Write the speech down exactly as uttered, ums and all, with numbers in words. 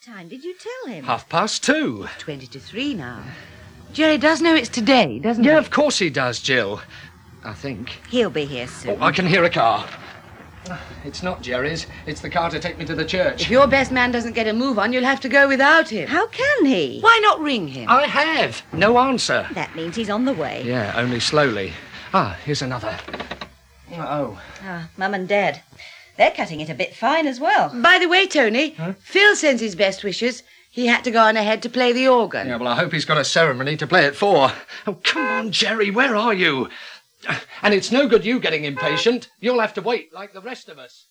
time did you tell him? Half past two. Twenty to three now. Jerry does know it's today, doesn't he? Yeah, of course he does, Jill. I think. He'll be here soon. Oh, I can hear a car. It's not Jerry's. It's the car to take me to the church. If your best man doesn't get a move on, you'll have to go without him. How can he? Why not ring him? I have. No answer. That means he's on the way. Yeah, only slowly. Ah, here's another. Oh. Ah, Mum and Dad. They're cutting it a bit fine as well. By the way, Tony, Huh? Phil sends his best wishes. He had to go on ahead to play the organ. Yeah, well, I hope he's got a ceremony to play it for. Oh, come on, Jerry, where are you? And it's no good you getting impatient. You'll have to wait like the rest of us.